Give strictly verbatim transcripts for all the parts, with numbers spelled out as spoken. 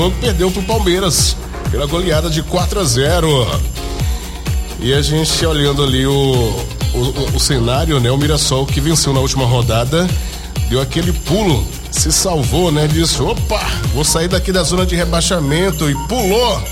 Perdeu pro Palmeiras pela goleada de quatro a zero. E a gente olhando ali o, o, o cenário, né? O Mirassol, que venceu na última rodada, deu aquele pulo, se salvou, né? Disse, opa, vou sair daqui da zona de rebaixamento, e pulou.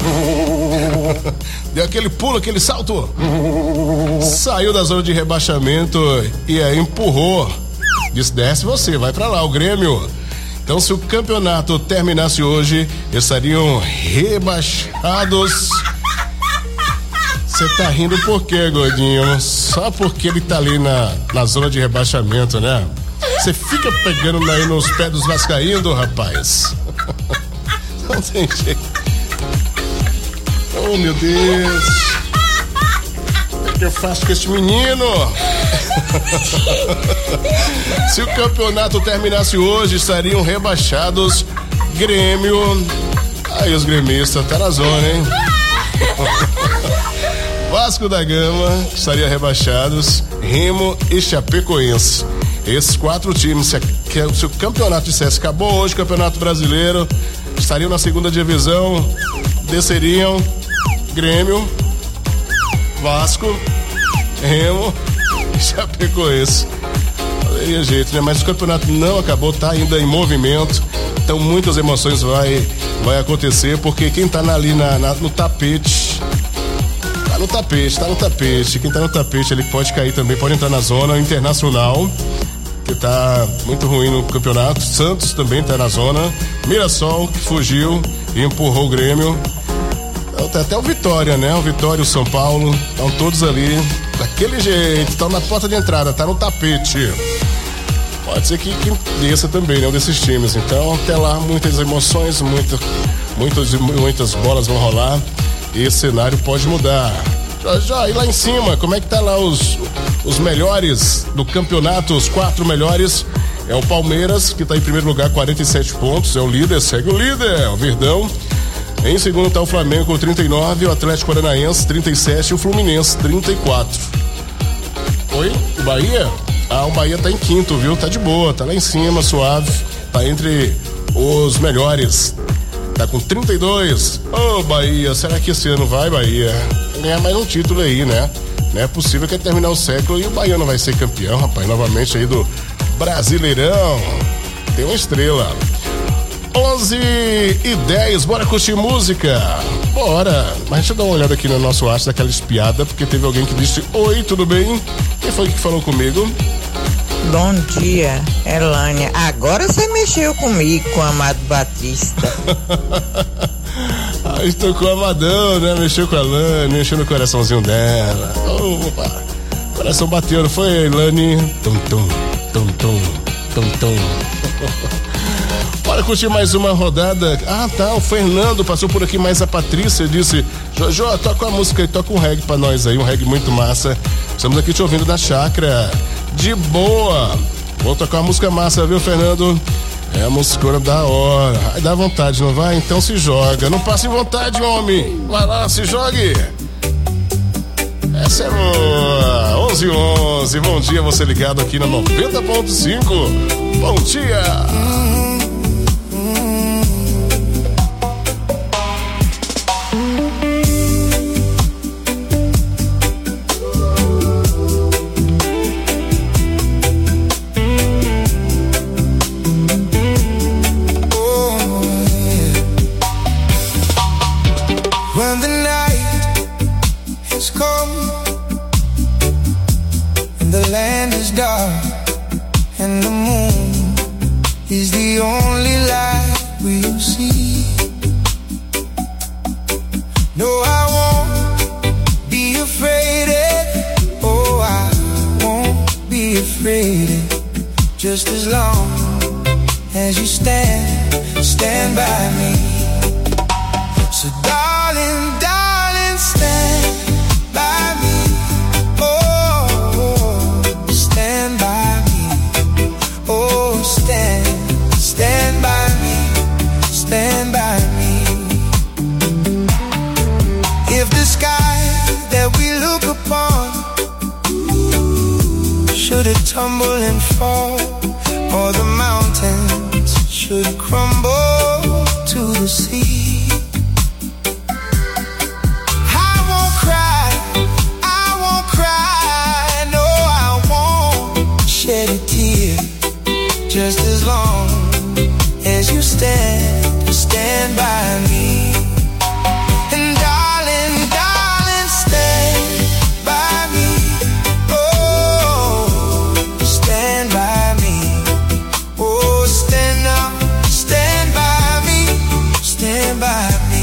Deu aquele pulo, aquele salto. Saiu da zona de rebaixamento e aí empurrou. Disse, desce você, vai pra lá, o Grêmio. Então, se o campeonato terminasse hoje, estariam rebaixados. Você tá rindo por quê, gordinho? Só porque ele tá ali na, na zona de rebaixamento, né? Você fica pegando aí nos pés dos vascaínos, rapaz. Não tem jeito. Oh, meu Deus. O que eu faço com esse menino? Se o campeonato terminasse hoje, estariam rebaixados Grêmio. Aí os gremistas tá na zona, hein? Vasco da Gama estaria rebaixados, Remo e Chapecoense. Esses quatro times, se, se o campeonato dissesse acabou hoje o Campeonato Brasileiro, estariam na segunda divisão, desceriam Grêmio, Vasco, Remo e Chapecoense. Aí é jeito, né? Mas o campeonato não acabou, tá ainda em movimento. Então muitas emoções vai, vai acontecer, porque quem tá ali na, na, no tapete, tá no tapete, tá no tapete. Quem tá no tapete ele pode cair também, pode entrar na zona. Internacional, que tá muito ruim no campeonato. Santos também tá na zona. Mirassol, que fugiu e empurrou o Grêmio. Então, até o Vitória, né? O Vitória e o São Paulo estão todos ali daquele jeito, estão na porta de entrada, tá no tapete. Pode ser que, que desça também, né? Um desses times. Então, até lá, muitas emoções, muita, muitas, muitas bolas vão rolar e esse cenário pode mudar. Já, já, e lá em cima, como é que tá lá os, os melhores do campeonato, os quatro melhores? É o Palmeiras, que tá em primeiro lugar, quarenta e sete pontos, é o líder, segue o líder, é o Verdão. Em segundo está o Flamengo com trinta e nove, o Atlético Paranaense trinta e sete e o Fluminense trinta e quatro. Oi? O Bahia? Ah, o Bahia tá em quinto, viu? Tá de boa, tá lá em cima, suave, tá entre os melhores. Tá com trinta e dois. Ô, oh, Bahia, será que esse ano vai, Bahia? Ganhar mais um título aí, né? Não é possível que terminar o século e o Bahia não vai ser campeão, rapaz, novamente aí do Brasileirão. Tem uma estrela. onze e dez, bora curtir música? Bora! Mas deixa eu dar uma olhada aqui no nosso WhatsApp daquela espiada, porque teve alguém que disse, oi, tudo bem? Quem foi que falou comigo? Bom dia, Elânia. Agora você mexeu comigo, com o Amado Batista. Ah, estou com o Amadão, né? Mexeu com a Elânia, mexeu no coraçãozinho dela. Opa! O coração bateu, não foi, Elânia? Tum, tum, tum, tum, tum, tum. Bora curtir mais uma rodada. Ah, tá, o Fernando passou por aqui, mais a Patrícia disse, Jojo, toca a música aí, toca um reggae pra nós aí, um reggae muito massa. Estamos aqui te ouvindo na chácara. De boa. Vou tocar uma música massa, viu, Fernando? É a música da hora. Ai, dá vontade, não vai? Então se joga. Não passe vontade, homem. Vai lá, se jogue. Essa é boa. onze e onze. Bom dia, você ligado aqui na noventa ponto cinco. Bom dia. Just as long as you stand, stand by me. So darling, darling, stand by me. Oh, stand by me. Oh, stand, stand by me. Stand by me. If the sky that we look upon should it tumble and fall, or the mountains should crumble to the sea, stand, stand by me. And darling, darling, stand by me. Oh, stand by me. Oh, stand up, stand by me, stand by me.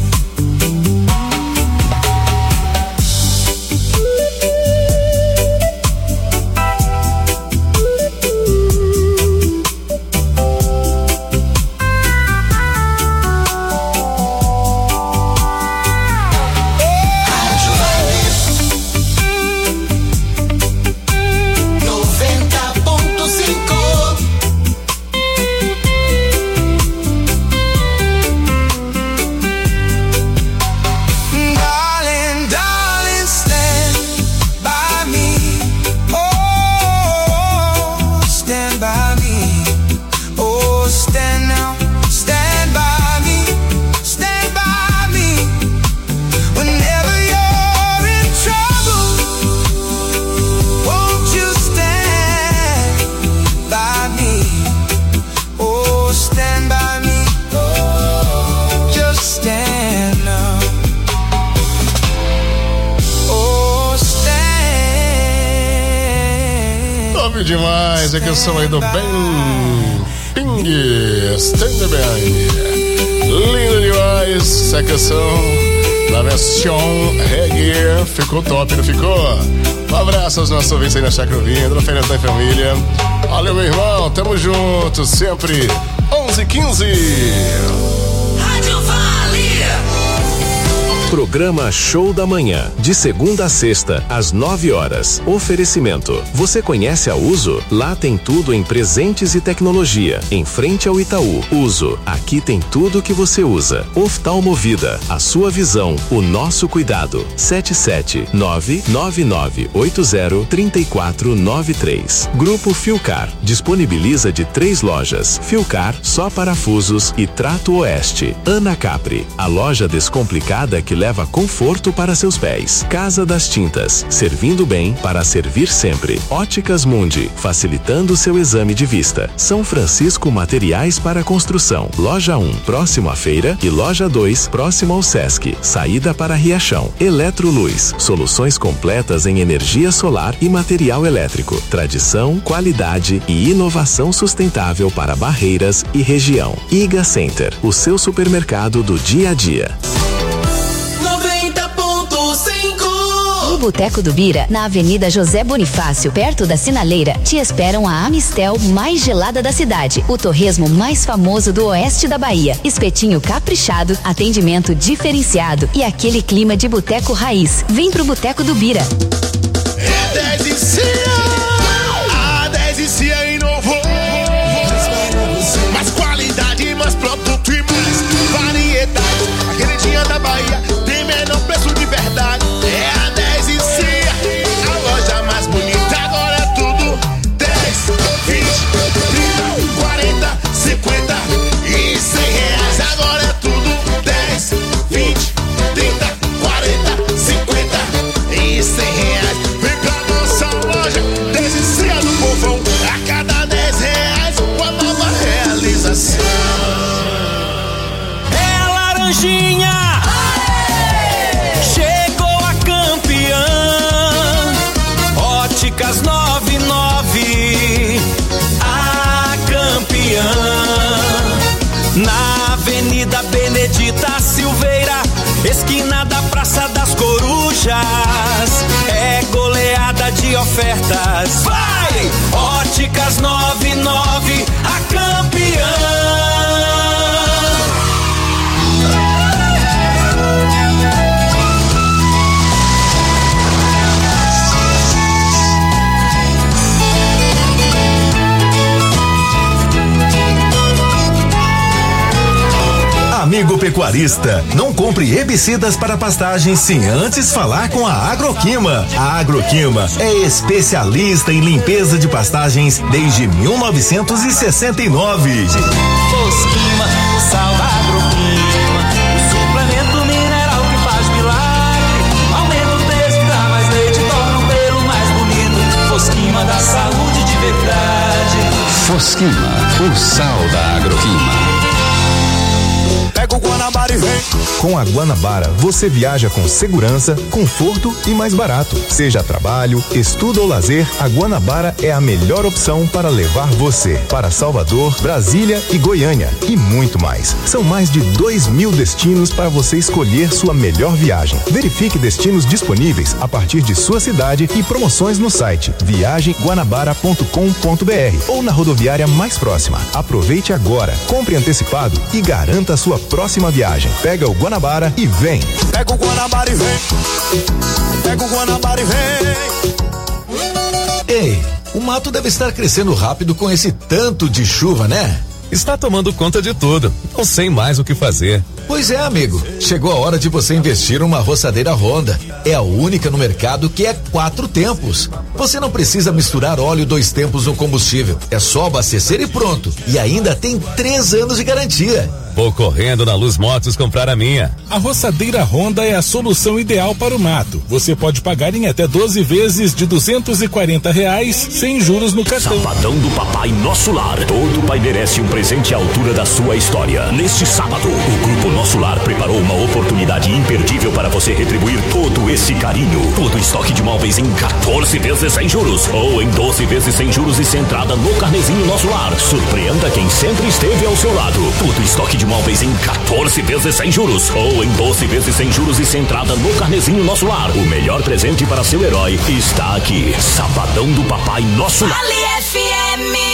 Demais, é que eu sou aí do Ben Ping, Stand By. Lindo demais, essa canção na versão reggae, ficou top, não ficou? Um abraço aos nossos ouvintes aí na Chácara Ouvindo, na Férias da Família. Valeu, meu irmão, tamo junto, sempre onze e quinze. Programa Show da Manhã, de segunda a sexta, às nove horas. Oferecimento. Você conhece a Uso? Lá tem tudo em presentes e tecnologia. Em frente ao Itaú. Uso. Aqui tem tudo que você usa. Oftalmovida. A sua visão. O nosso cuidado. sete sete nove nove nove oito zero três quatro nove três. Grupo Filcar. Disponibiliza de três lojas. Filcar, só parafusos e Trato Oeste. Ana Capri. A loja descomplicada que leva conforto para seus pés. Casa das Tintas, servindo bem para servir sempre. Óticas Mundi, facilitando seu exame de vista. São Francisco Materiais para Construção. Loja um, próximo à feira, e Loja dois, próximo ao Sesc. Saída para Riachão. Eletroluz, soluções completas em energia solar e material elétrico. Tradição, qualidade e inovação sustentável para Barreiras e região. Iga Center, o seu supermercado do dia a dia. No Boteco do Bira, na Avenida José Bonifácio, perto da Sinaleira, te esperam a Amistel mais gelada da cidade, o torresmo mais famoso do oeste da Bahia, espetinho caprichado, atendimento diferenciado e aquele clima de boteco raiz. Vem pro Boteco do Bira. É dez e Cia, a dez e Cia inovou. Mais qualidade, mais produto e mais variedade. A queridinha da Bahia tem menor preço de verdade. É a dez e Cia, a loja mais bonita. Agora é tudo dez, vinte, trinta, quarenta, cinquenta e cem reais. Agora é tudo dez, vinte, trinta, quarenta, cinquenta e cem reais. Vem pra nossa loja, dez e Cia do povão. A cada dez reais, uma nova realização. É laranjinha, chegou a campeã. Óticas noventa e nove, a campeã. Na Avenida Benedita Silveira, esquina da Praça das Corujas. É goleada de ofertas. Vai! Óticas noventa e nove, a campeã. Amigo pecuarista, não compre herbicidas para pastagens sem antes falar com a Agroquima. A Agroquima é especialista em limpeza de pastagens desde mil novecentos e sessenta e nove. Fosquima, sal da Agroquima, o suplemento mineral que faz milagre. Aumenta o peso, dá mais leite, torna o pelo mais bonito. Fosquima da saúde de verdade. Fosquima, o sal da Agroquima. e vem. Com a Guanabara, você viaja com segurança, conforto e mais barato. Seja trabalho, estudo ou lazer, a Guanabara é a melhor opção para levar você para Salvador, Brasília e Goiânia e muito mais. São mais de dois mil destinos para você escolher sua melhor viagem. Verifique destinos disponíveis a partir de sua cidade e promoções no site viagem guanabara ponto com ponto br ou na rodoviária mais próxima. Aproveite agora, compre antecipado e garanta a sua próxima viagem. Pega o Guanabara e vem. Pega o Guanabara e vem. Pega o Guanabara e vem. Ei, o mato deve estar crescendo rápido com esse tanto de chuva, né? Está tomando conta de tudo. Não sei mais o que fazer. Pois é, amigo. Chegou a hora de você investir numa roçadeira Honda. É a única no mercado que é quatro tempos. Você não precisa misturar óleo dois tempos no combustível. É só abastecer e pronto. E ainda tem três anos de garantia. Vou correndo na Luz Motos comprar a minha. A roçadeira Honda é a solução ideal para o mato. Você pode pagar em até doze vezes de duzentos e quarenta reais sem juros no cartão. Sabadão do Papai Nosso Lar. Todo pai merece um presente à altura da sua história. Neste sábado, o Grupo Nosso Lar preparou uma oportunidade imperdível para você retribuir todo esse carinho. Todo estoque de móveis em quatorze vezes sem juros ou em doze vezes sem juros e sem entrada no carnezinho Nosso Lar. Surpreenda quem sempre esteve ao seu lado. Todo estoque de móveis em quatorze vezes sem juros ou em doze vezes sem juros e sem entrada no carnezinho Nosso Lar. O melhor presente para seu herói está aqui. Sabadão do Papai Nosso Lar. Vale F M.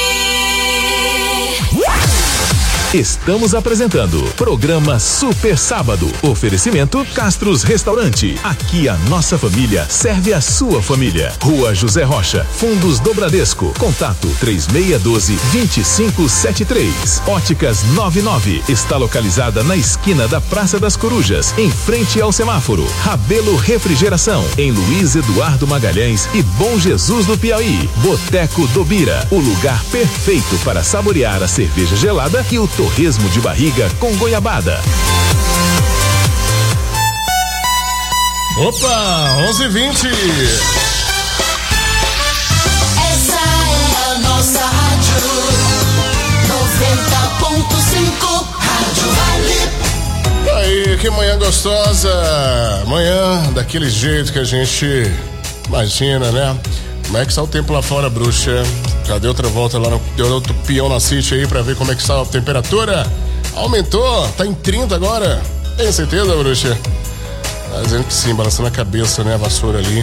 Estamos apresentando programa Super Sábado. Oferecimento Castros Restaurante. Aqui a nossa família serve a sua família. Rua José Rocha, Fundos do Bradesco. Contato três seis um dois, dois cinco sete três. Óticas noventa e nove. Está localizada na esquina da Praça das Corujas, em frente ao semáforo. Rabelo Refrigeração, em Luiz Eduardo Magalhães e Bom Jesus do Piauí. Boteco do Bira, o lugar perfeito para saborear a cerveja gelada e o torresmo de barriga com goiabada. Opa, onze e vinte. Essa é a nossa rádio noventa ponto cinco, Rádio Vale. Aí, que manhã gostosa. Manhã daquele jeito que a gente imagina, né? Como é que está o tempo lá fora, bruxa? Já deu outra volta lá, no, deu outro peão na City aí pra ver como é que está a temperatura? Aumentou, tá em trinta agora. Tem certeza, bruxa? Tá dizendo que sim, balançando a cabeça, né? A vassoura ali.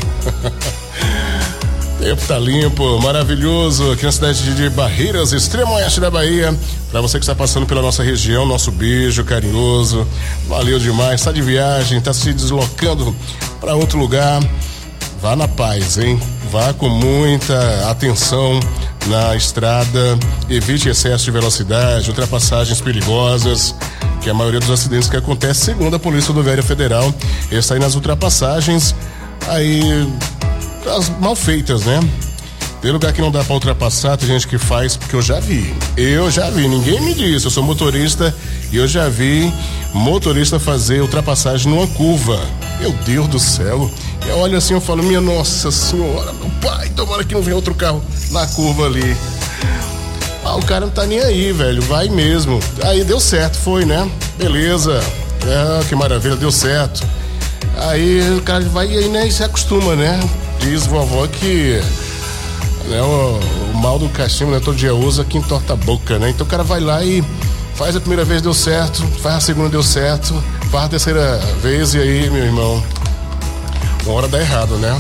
O tempo tá limpo, maravilhoso, aqui na cidade de Barreiras, extremo oeste da Bahia. Pra você que está passando pela nossa região, nosso beijo carinhoso. Valeu demais, tá de viagem, tá se deslocando pra outro lugar. Vá na paz, hein? Vá com muita atenção na estrada, evite excesso de velocidade, ultrapassagens perigosas, que a maioria dos acidentes que acontece, segundo a Polícia Rodoviária Federal, está aí nas ultrapassagens, aí, as mal feitas, né? Tem lugar que não dá pra ultrapassar, tem gente que faz, porque eu já vi, eu já vi, ninguém me disse, eu sou motorista e eu já vi motorista fazer ultrapassagem numa curva. Meu Deus do céu, eu olho assim, eu falo, minha nossa senhora, meu pai, tomara que não venha outro carro na curva ali. Ah, o cara não tá nem aí, velho, vai mesmo. Aí deu certo, foi, né? Beleza, é, que maravilha, deu certo. Aí o cara vai e aí, né, e se acostuma, né? Diz vovó que né, o, o mal do cachimbo, né, todo dia usa, que entorta a boca, né? Então o cara vai lá e faz a primeira vez, deu certo, faz a segunda, deu certo, faz a terceira vez e aí, meu irmão, uma hora dá errado, né?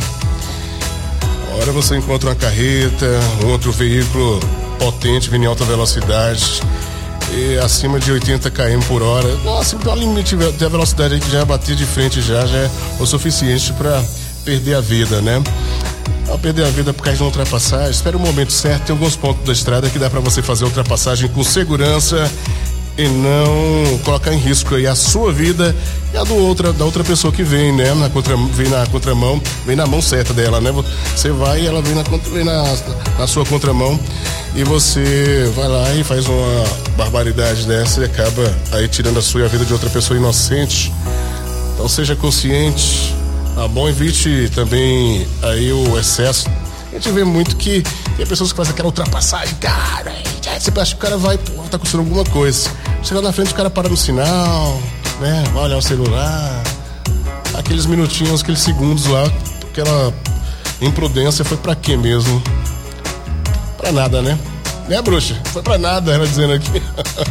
Uma hora você encontra uma carreta, um outro veículo potente vindo em alta velocidade e acima de oitenta quilômetros por hora. Nossa, tem um limite da velocidade aí que já bater de frente já, já é o suficiente para perder a vida, né? Ao perder a vida por causa de uma ultrapassagem, espera o momento certo, tem alguns pontos da estrada que dá para você fazer a ultrapassagem com segurança e não colocar em risco aí a sua vida e a do outra, da outra pessoa que vem, né? Na contra, vem na contramão, vem na mão certa dela, né? Você vai e ela vem, na, vem na, na sua contramão e você vai lá e faz uma barbaridade dessa e acaba aí tirando a sua e a vida de outra pessoa inocente. Então seja consciente, tá bom? Evite também aí o excesso. A gente vê muito que tem pessoas que fazem aquela ultrapassagem, cara, você acha que o cara vai, pô, tá acontecendo alguma coisa. Chega na frente, o cara para no sinal, né? Vai olhar o celular. Aqueles minutinhos, aqueles segundos lá, aquela imprudência foi pra quê mesmo? Pra nada, né? Né, bruxa? Foi pra nada, ela dizendo aqui.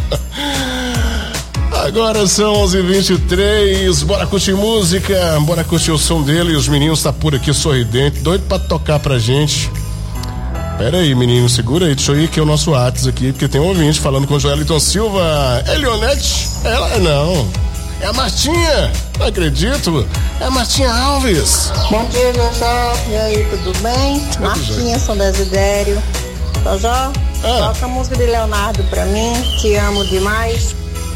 Agora são onze e vinte e três, bora curtir música, bora curtir o som dele. Os meninos tá por aqui sorridente, doido pra tocar pra gente. Pera aí, menino, segura aí, deixa eu ir aqui o nosso WhatsApp aqui, porque tem um ouvinte falando com o Joeliton Silva. É Leonete? Ela não. É a Martinha, não acredito. É a Martinha Alves. Bom dia, Jojó. E aí, tudo bem? Martinha, São Desidério. Jojó, ah. toca a música de Leonardo pra mim. Te amo demais.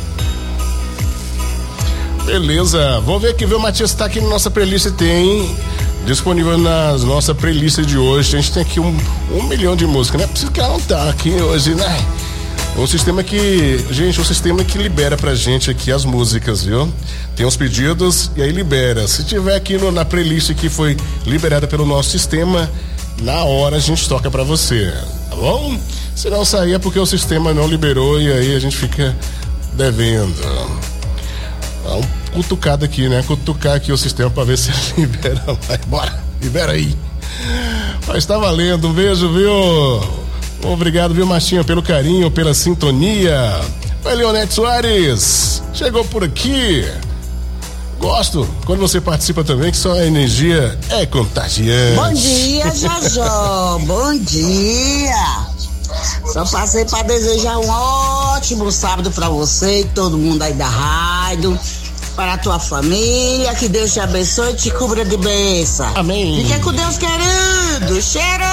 Beleza, vamos ver aqui, ver o Matias tá aqui na nossa playlist, tem disponível nas nossa playlist de hoje. A gente tem aqui um, um milhão de músicas, não é preciso que ela não tá aqui hoje, né? O sistema que, gente, o sistema que libera pra gente aqui as músicas, viu? Tem os pedidos e aí libera. Se tiver aqui no, na playlist que foi liberada pelo nosso sistema, na hora a gente toca pra você, tá bom? Se não sair é porque o sistema não liberou e aí a gente fica devendo. Dá um cutucado aqui, né? Cutucar aqui o sistema pra ver se libera. Vai, bora, libera aí. Mas tá valendo, um beijo, viu? Obrigado, viu, Martinha, pelo carinho, pela sintonia. Vai, Leonete Soares, chegou por aqui. Gosto quando você participa também, que sua energia é contagiante. Bom dia, Jojó. Bom dia. Só passei para desejar um ótimo sábado para você e todo mundo aí da rádio, para a tua família, que Deus te abençoe e te cubra de bênção. Amém. Fica com Deus, querido. Cheiro!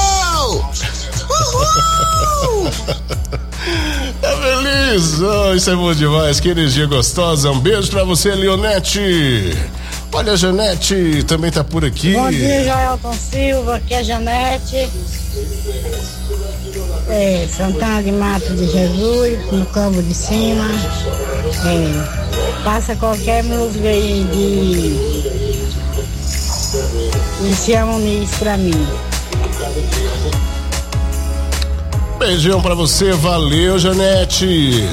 Uhul! Tá feliz? Oh, isso é bom demais, que energia gostosa. Um beijo pra você, Leonete. Olha, a Janete também tá por aqui. Bom dia, Joelton Silva, aqui é a Janete. É, Santana de Mato de Jesus, no Campo de Cima. É, passa qualquer música aí de Luciano Muniz pra mim. Beijão pra você, valeu, Janete.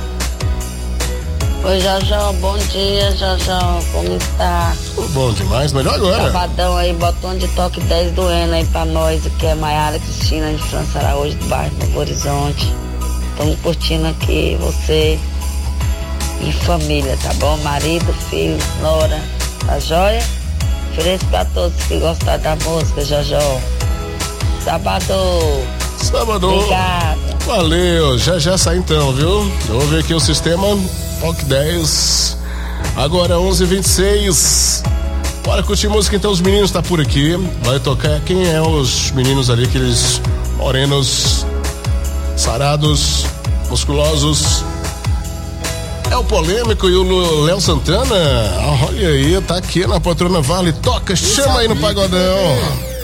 Oi, Jojó, bom dia, Jojó, como está? Bom demais, melhor agora. Sabadão aí, botão de toque dez do Eno aí pra nós, que é Maiara Cristina de França Araújo, do bairro Novo Horizonte. Estamos curtindo aqui você e família, tá bom? Marido, filho, nora, tá joia? Ofereço pra todos que gostaram da música, Jojó. Sabadão. Sábado. Obrigada. Valeu, já já sai então, viu? Eu vou ver aqui o sistema. Toque dez. Agora onze e vinte e seis. Bora curtir música então, os meninos tá por aqui. Vai tocar. Quem é os meninos ali, aqueles morenos, sarados, musculosos? É o Polêmico e o Léo Santana. Ah, olha aí, tá aqui na Patrona Vale. Toca, chama aí no pagodão.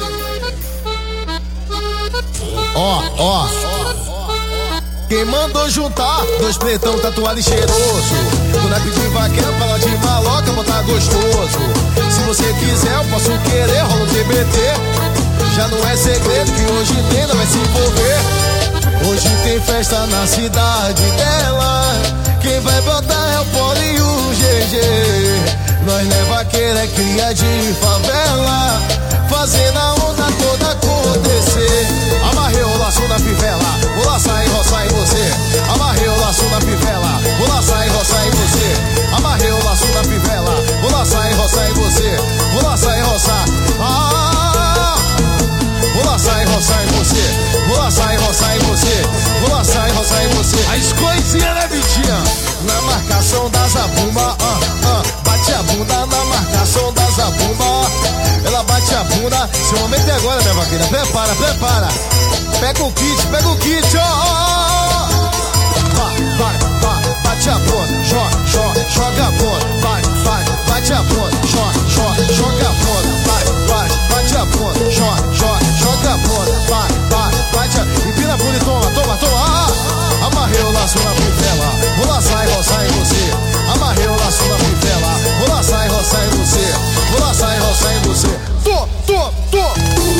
Ó, ó. Quem mandou juntar dois pretão tatuado e cheiroso? Quando é pedir vaqueiro, fala de maloca, botar gostoso. Se você quiser, eu posso querer, rola o T B T. Já não é segredo que hoje tem, não vai se envolver. Hoje tem festa na cidade dela. Quem vai botar é o Poli e o G G. Nós não é vaqueiro, é cria de favela, fazendo a onda toda acontecer. Amarrei o laço na fivela, vou laçar e roçar em você. Amarrei o laço na fivela, vou laçar e roçar em você. Amarrei o laço na fivela, vou laçar e roçar em você. Vou laçar e roçar, ah, vou laçar e roçar em você. Vou laçar e roçar em você. Vou laçar e roçar em você. As coisinhas, né, Vitinha? Na marcação da zabumba, ah, ah. Bate a bunda na marcação da zabumba. Ela bate a bunda. Seu momento é agora, minha vaqueira. Prepara, prepara. Pega o kit, pega o kit, ó, ó. Vai, vai, vai. Bate a bunda, joga, joga, joga a bunda. Vai, vai, bate a bunda, joga, joga, joga a bunda. Vai, vai, bate a bunda, joga, joga, joga a bunda. Vai, vai, bate a... Empina a bunda e toma, toma, toma. Ah, amarrei o laço na fivela, vou laçar e roçar em você. Amarrei o laço na fivela, vou laçar e roçar em você. Vou laçar e roçar em você. Tô, tô, tô.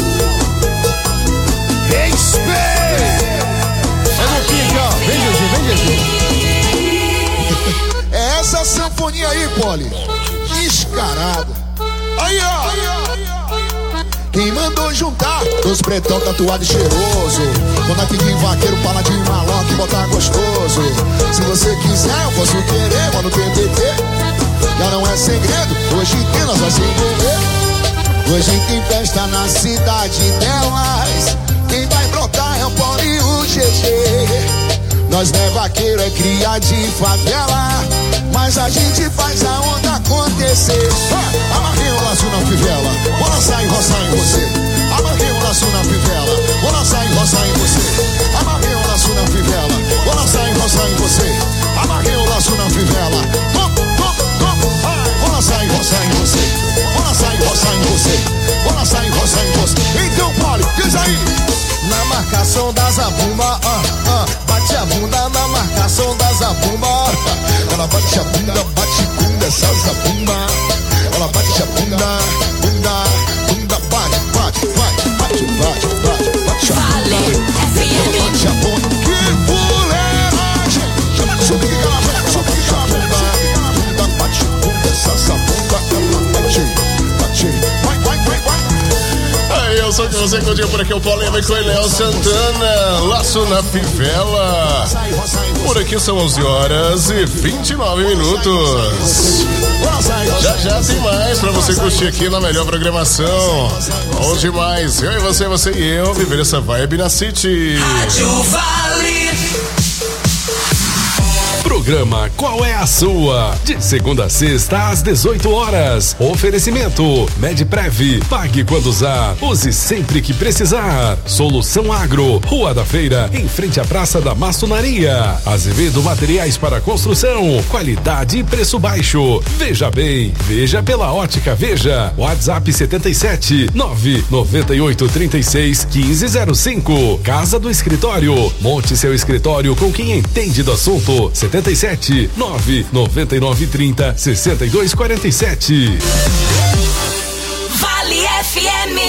Respeito. É no King, ó. Vem, Gigi, vem, Gigi. Essa sanfona sanfoninha aí, Poli. Descarado. Aí, ó. Quem mandou juntar os pretão tatuado e cheiroso? Quando aqui de vaqueiro, paladinho e maloque, botar gostoso. Se você quiser, eu posso querer, mano, P T T. Já não é segredo, hoje tem nós vai se envolver. Hoje tem festa na cidade delas. Quem vai brotar é o Paulo e o G G. Nós não é vaqueiro, é cria de favela, mas a gente faz a onda acontecer. Ah, amarrei o laço na fivela, vou lançar e roçar em você. Amarrei o laço na fivela, vou lançar e roçar em você. Amarrei o laço na fivela, vou lançar e roçar em você. Amarrei o laço na fivela, tom, tom, tom, vou lançar e roçar em você. Vou lançar e roçar em você. Vou lançar e roçar em você. Então, Paulo, diz aí. Na marcação da zabumba, ah, ah, bate a bunda na marcação da zabumba. Ela bate a bunda, bate bunda, essa zabumba. Ela bate a bunda, bunda, bunda, bate, bate, bate, bate, bate, bate, bate a bunda. Ela bate a bunda, que fuleiragem. Subir que ela bate, subir que ela bunda, bunda, bate bunda, essa zabumba. Ela bate, bate, vai, vai, vai, vai. Aí, eu sou que você curtiu por aqui o Polêmico e Léo Santana, Laço na Fivela. Por aqui são onze horas e vinte e nove minutos. Já já tem mais pra você curtir aqui na melhor programação. Bom demais, eu e você, você e eu, viver essa vibe na City. Rádio Vale. Programa Qual é a Sua? De segunda a sexta às dezoito horas. Oferecimento Medprev. Pague quando usar. Use sempre que precisar. Solução Agro. Rua da Feira, em frente à Praça da Maçonaria. Azevedo Materiais para Construção. Qualidade e preço baixo. Veja bem. Veja pela Ótica Veja. WhatsApp setenta e sete, nove noventa e oito, trinta e seis, quinze zero cinco. Casa do Escritório. Monte seu escritório com quem entende do assunto. setenta e sete, nove noventa e nove, trinta, sessenta e dois, quarenta e sete. Vale F M.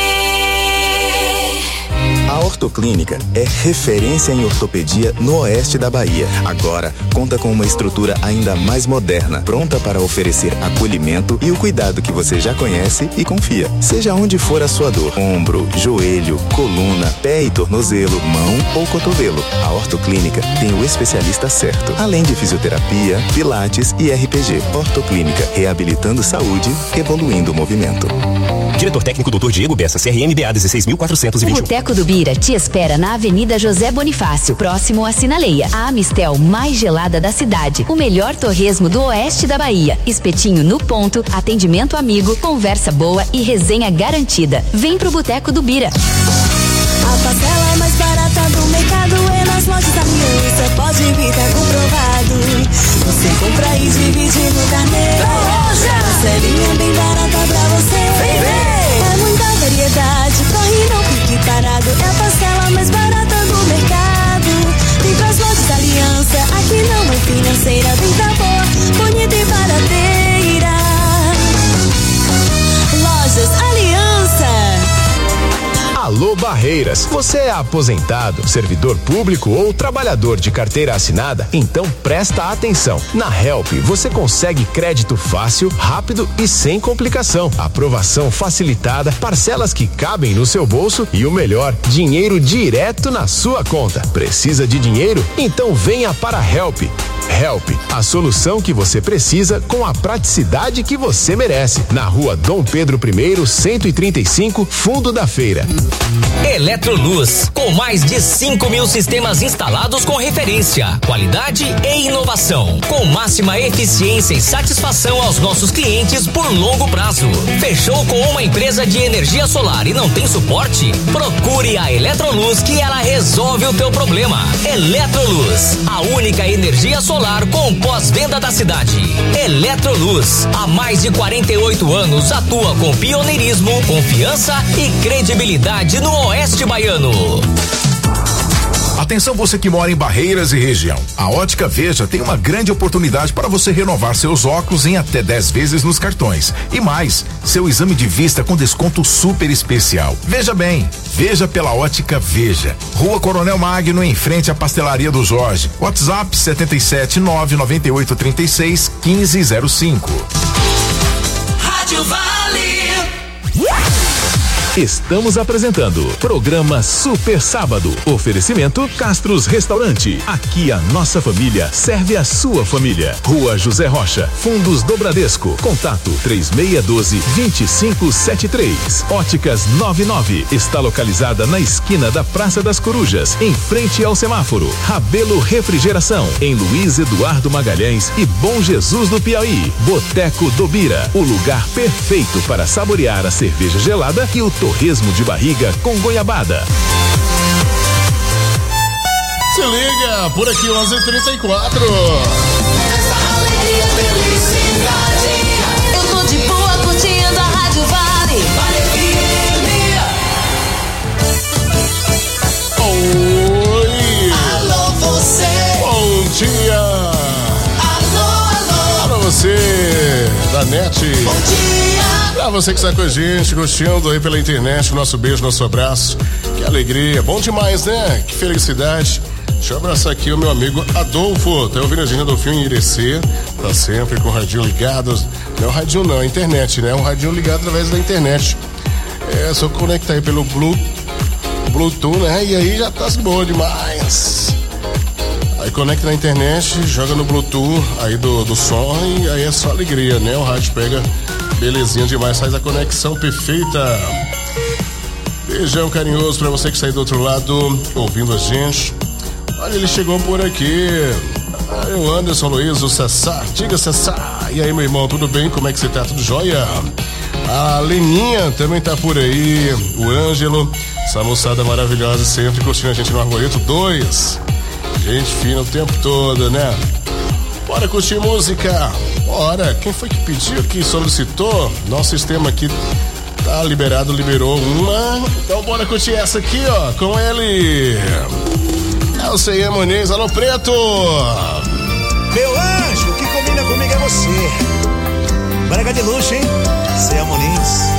A Ortoclínica é referência em ortopedia no oeste da Bahia. Agora, conta com uma estrutura ainda mais moderna, pronta para oferecer acolhimento e o cuidado que você já conhece e confia. Seja onde for a sua dor, ombro, joelho, coluna, pé e tornozelo, mão ou cotovelo, a Ortoclínica tem o especialista certo. Além de fisioterapia, pilates e R P G. Ortoclínica, reabilitando saúde, evoluindo o movimento. Diretor técnico doutor Diego Bessa, C R M D A dezesseis mil quatrocentos e vinte e um. O Boteco do Bira te espera na Avenida José Bonifácio, próximo à Sinaleia. A Amistel mais gelada da cidade. O melhor torresmo do oeste da Bahia. Espetinho no ponto, atendimento amigo, conversa boa e resenha garantida. Vem pro Boteco do Bira. A parcela mais barata do mercado é nas lojas Aliança. Pode vir, tá comprovado. Você compra e divide no carnê. Parcelinha bem barata pra você. Vem ver. É muita variedade, corre não fique parado. É a parcela mais barata do mercado. Vem pras lojas Aliança. Aqui não é financeira. Vem tá boa, bonita e barateira. Lojas Aliança. Alô Barreiras, você é aposentado, servidor público ou trabalhador de carteira assinada? Então presta atenção. Na Help você consegue crédito fácil, rápido e sem complicação. Aprovação facilitada, parcelas que cabem no seu bolso e o melhor, dinheiro direto na sua conta. Precisa de dinheiro? Então venha para a Help. Help, a solução que você precisa com a praticidade que você merece. Na rua Dom Pedro I, cento e trinta e cinco, Fundo da Feira. Eletroluz, com mais de cinco mil sistemas instalados com referência, qualidade e inovação, com máxima eficiência e satisfação aos nossos clientes por longo prazo. Fechou com uma empresa de energia solar e não tem suporte? Procure a Eletroluz que ela resolve o teu problema. Eletroluz, a única energia solar com pós-venda da cidade. Eletroluz, há mais de quarenta e oito anos atua com pioneirismo, confiança e credibilidade no Oeste Baiano. Atenção você que mora em Barreiras e região. A Ótica Veja tem uma grande oportunidade para você renovar seus óculos em até dez vezes nos cartões. E mais, seu exame de vista com desconto super especial. Veja bem, veja pela Ótica Veja. Rua Coronel Magno, em frente à Pastelaria do Jorge. WhatsApp setenta e sete nove nove oito três seis um cinco zero cinco. Rádio Vale. Estamos apresentando programa Super Sábado. Oferecimento Castros Restaurante. Aqui a nossa família serve a sua família. Rua José Rocha, Fundos do Bradesco. Contato três seis um dois, dois cinco sete três. Óticas noventa e nove. Está localizada na esquina da Praça das Corujas, em frente ao semáforo. Rabelo Refrigeração, em Luiz Eduardo Magalhães e Bom Jesus do Piauí. Boteco do Bira, o lugar perfeito para saborear a cerveja gelada e o torresmo de barriga com goiabada. Se liga, por aqui onze e trinta e quatro. Eu tô de boa curtindo a Rádio Vale. Vale Oi. Alô você. Bom dia. Alô, alô. Pra você da net. Bom dia. Pra você que está com a gente, curtindo aí pela internet, nosso beijo, nosso abraço. Que alegria, bom demais, né? Que felicidade. Deixa eu abraçar aqui o meu amigo Adolfo. Tá ouvindo a gente, Adolfinho em Irecê. Tá sempre com o radinho ligado. Não é o radinho não, é a internet, né? É um radinho ligado através da internet. É só conectar aí pelo Blu, Bluetooth, né? E aí já tá de boa demais. Aí conecta na internet, joga no Bluetooth aí do, do som e aí é só alegria, né? O rádio pega belezinha demais, faz a conexão perfeita. Beijão carinhoso pra você que está aí do outro lado ouvindo a gente. Olha, ele chegou por aqui. Aí o Anderson Luiz, o Cessar. Diga, Cessar. E aí, meu irmão, tudo bem? Como é que você tá? Tudo jóia? A Leninha também tá por aí. O Ângelo, essa moçada maravilhosa sempre curtindo a gente no Arboreto dois. Gente fina o tempo todo, né? Bora curtir música. Bora. Quem foi que pediu aqui, solicitou? Nosso sistema aqui tá liberado, liberou uma. Então bora curtir essa aqui, ó, com ele. É o C E Muniz. Alô, Preto. Meu anjo, o que combina comigo é você. Brega de luxo, hein? C E Muniz.